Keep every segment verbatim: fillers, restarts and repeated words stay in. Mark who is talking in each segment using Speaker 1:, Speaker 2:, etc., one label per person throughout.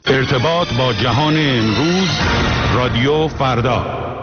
Speaker 1: ارتباط با جهان امروز، رادیو فردا.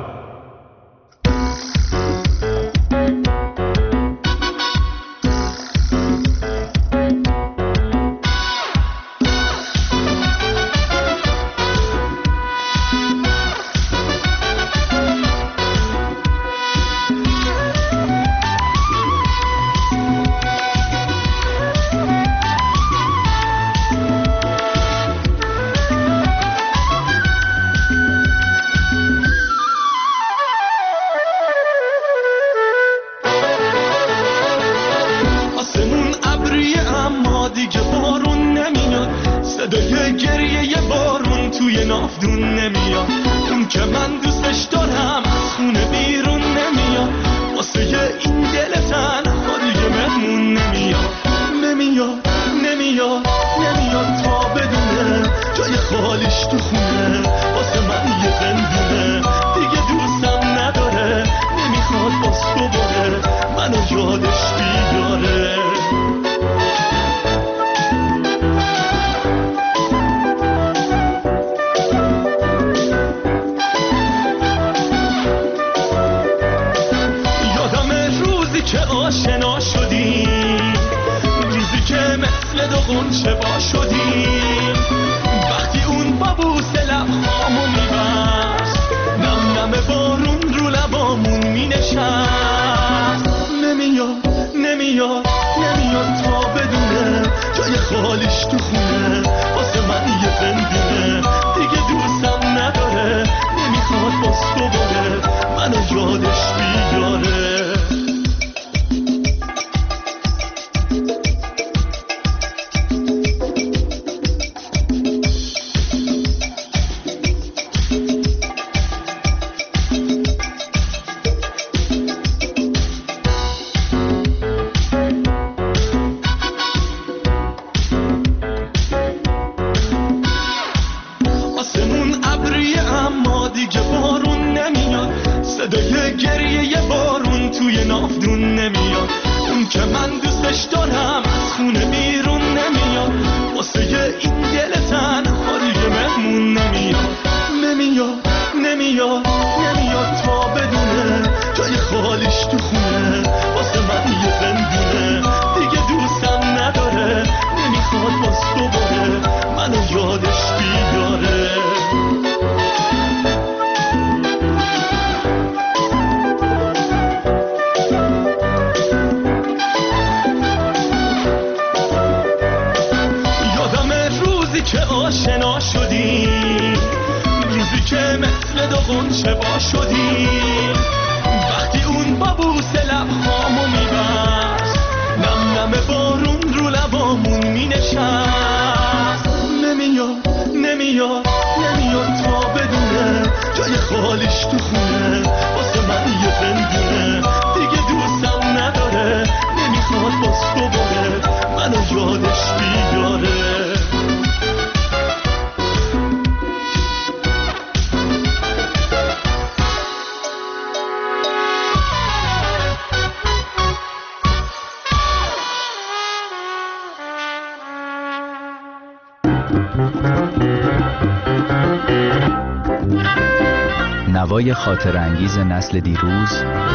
Speaker 2: نوای خاطر انگیز نسل دیروز،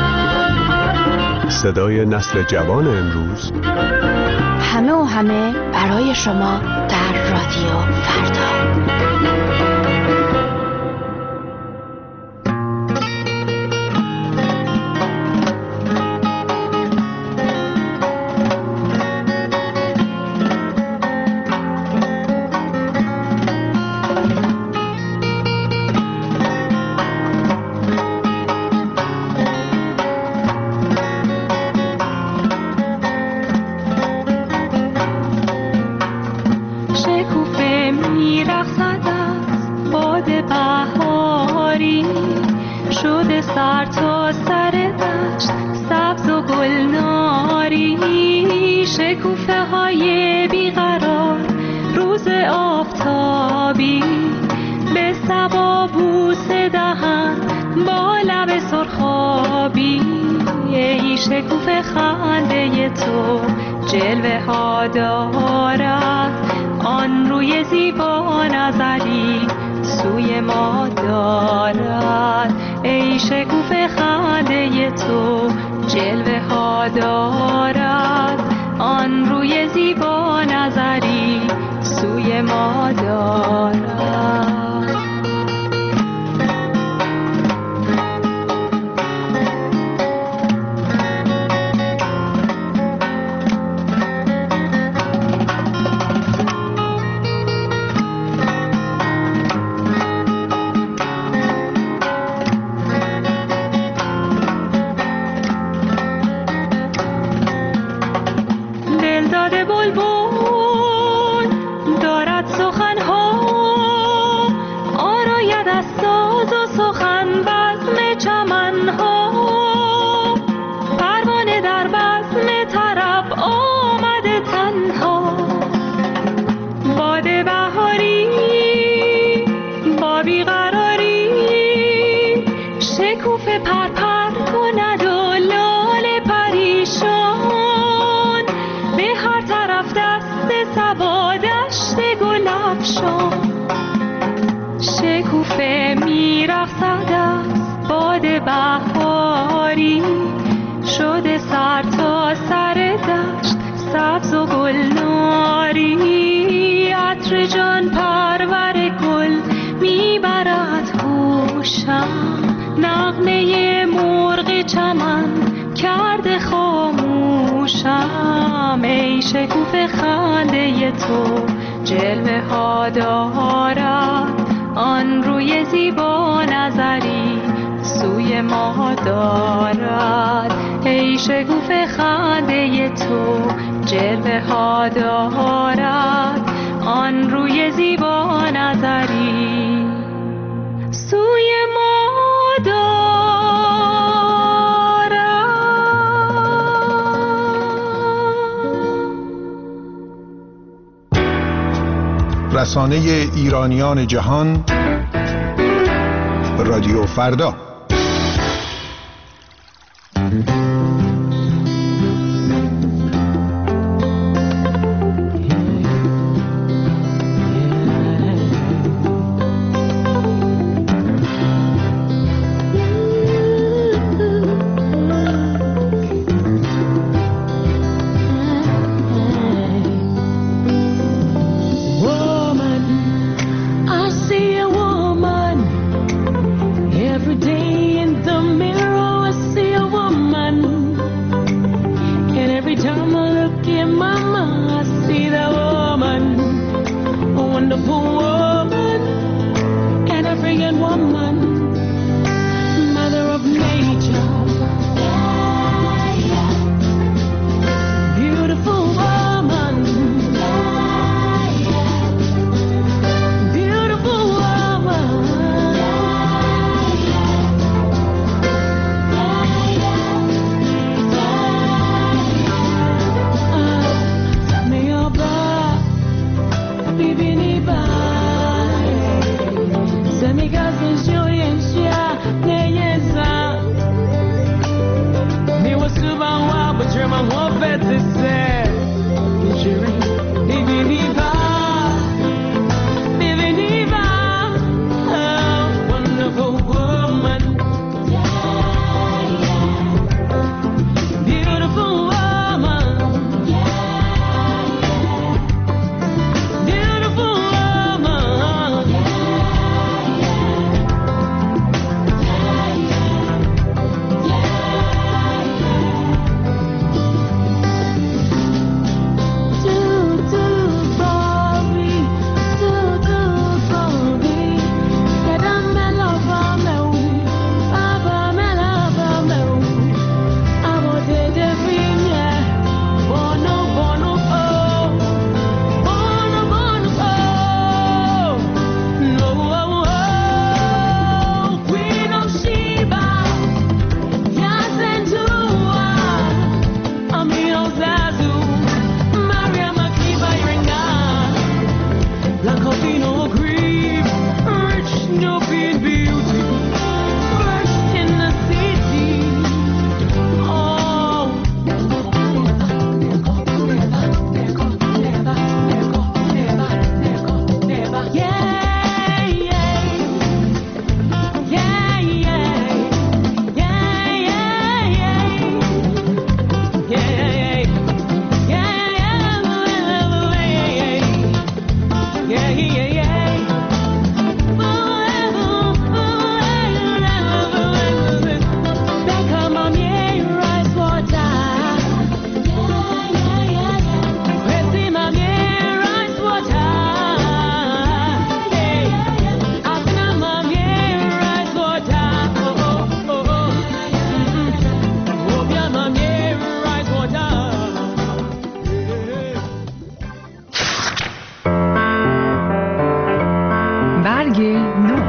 Speaker 3: صدای نسل جوان امروز،
Speaker 4: همه و همه برای شما در رادیو فردا.
Speaker 5: شکوفه خنده تو جلوه ها دارد، آن روی زیبا نظری سوی ما دارد. ای شکوفه خنده تو جلوه ها دارد. آن روی زیبا نظری سوی ما دارد. شکوفه میرقصد از باد بهاری، شده سر تا سر دشت سبز و گلناری. عطر جان پرور گل میبرد هوشم، نغمه مرغ چمن کرده خاموشم. ای شکوفه خنده تو جلوه ها دارد. آن روی زیبا نظری سوی ما دارد. ای شکوفه خنده تو جلوه ها دارد. آن روی زیبا نظری سوی ما دارد.
Speaker 3: رسانه ایرانیان جهان، رادیو فردا.
Speaker 6: برگ نو.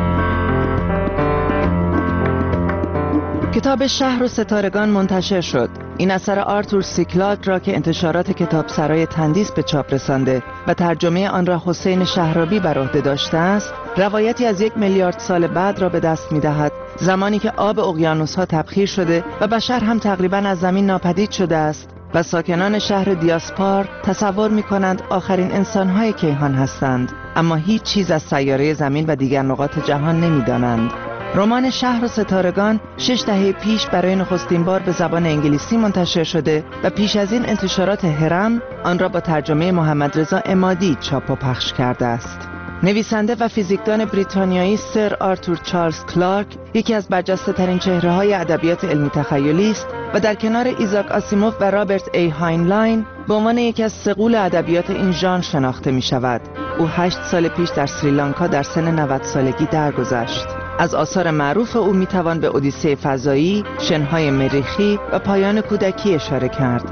Speaker 7: کتاب شهر و ستارگان منتشر شد. این اثر آرتور سی کلاک را که انتشارات کتابسرای تندیس به چاپ رسانده و ترجمه آن را حسین شهرابی بر عهده داشته است، روایتی از یک میلیارد سال بعد را به دست می‌دهد، زمانی که آب اقیانوس‌ها تبخیر شده و بشر هم تقریباً از زمین ناپدید شده است و ساکنان شهر دیاسپار تصور می‌کنند آخرین انسان‌های کیهان هستند، اما هیچ چیز از سیاره زمین و دیگر نقاط جهان نمی‌دانند. رمان شهر و ستارگان شش دهه پیش برای نخستین بار به زبان انگلیسی منتشر شده و پیش از این انتشارات هرم آن را با ترجمه محمد رضا عمادی چاپ و پخش کرده است. نویسنده و فیزیکدان بریتانیایی سر آرتور چارلز کلارک یکی از برجسته ترین چهره های ادبیات علمی تخیلی است و در کنار ایزاک آسیموف و رابرت ای هاینلاین به عنوان یکی از سغول ادبیات این ژانر شناخته می شود. او هشت سال پیش در سریلانکا در سن نود سالگی درگذشت. از آثار معروف او می توان به اودیسه فضایی، شنهای مریخی و پایان کودکی اشاره کرد.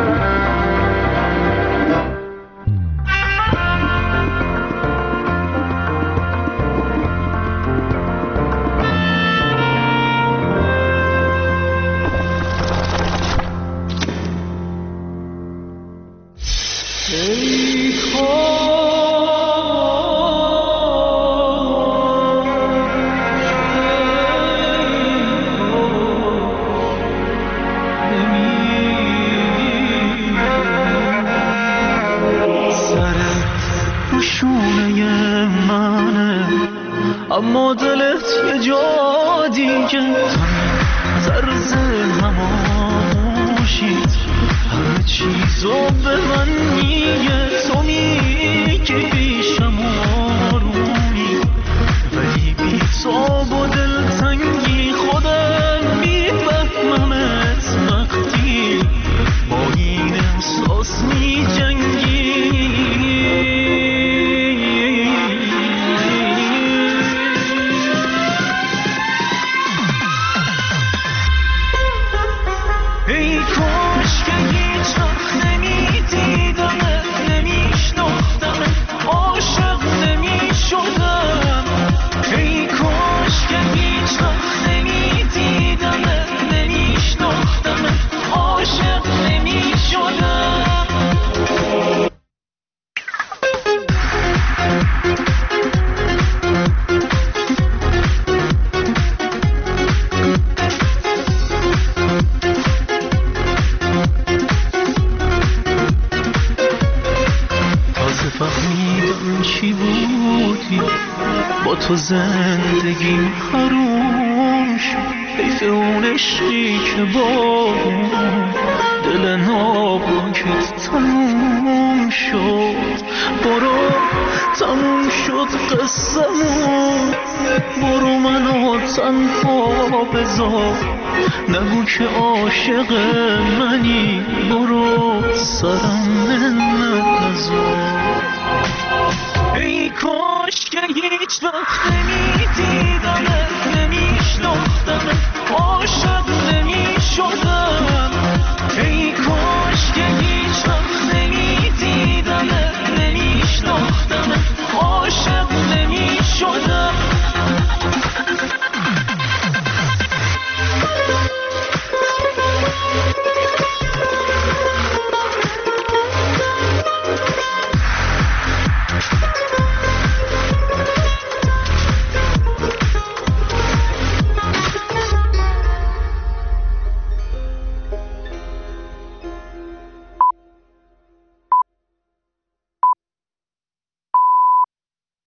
Speaker 8: اما دلت یه جا دیگه طرز نماشید همه چیزو به من میگه. تو میگی پیشم آرومی ولی بی تاب و دلتنگی خودم میفهممت وقتی با این احساس میجنگی. تو زندگی حروم شد، حیف اون عشقی که با دل ناپاکت تموم شد. برو تموم شد قصه‌مون، برو منو تنها بذار، نگو که عاشق منی، برو سرم نذار. ای کاش که هیچ وقت نمی